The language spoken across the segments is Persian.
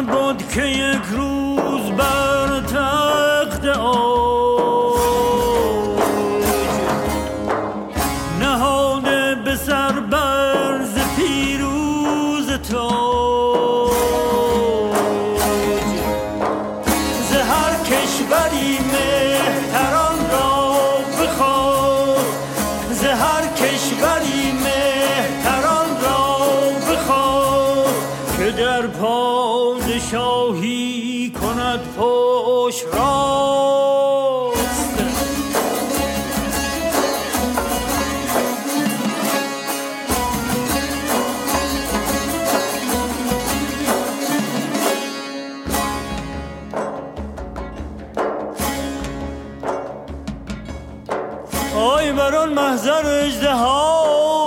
بود که یک روز بر تخت اوج نهاده به سر برز پیروز تاج ز هر کشوری مهتران را بخواد ز هر کشوری مهتران را بخواد که در پادشاهی کند پشت راست آی بر آن محضر اژدها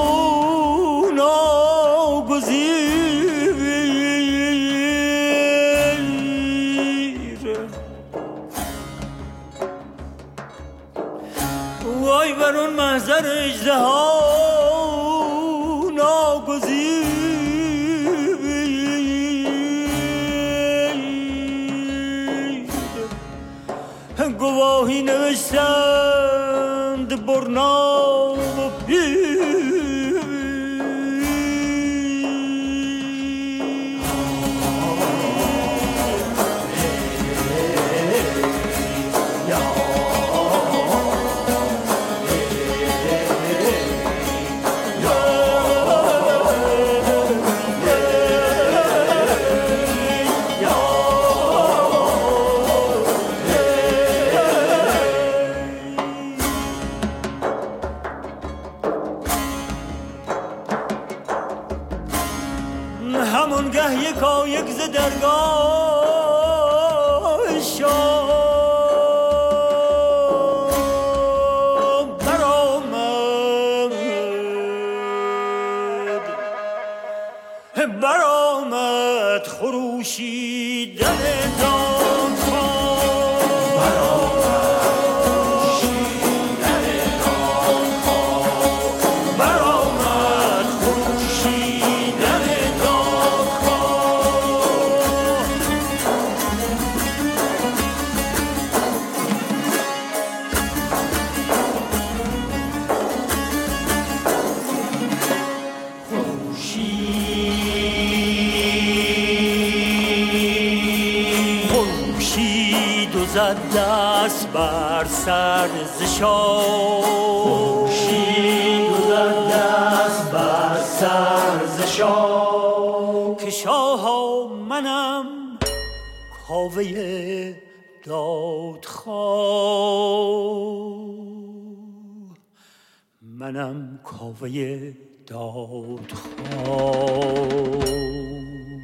وای بر اون محضر اژدها ناگزیر گواهی نوشتند برنا و پیر همونگه یکا یک ز درگاه شام برآمد خروشیدن زد دست بر سر ز شاه زد دست بر سر ز شاه که شاه منم کاوه دادخواه منم کاوه دادخواه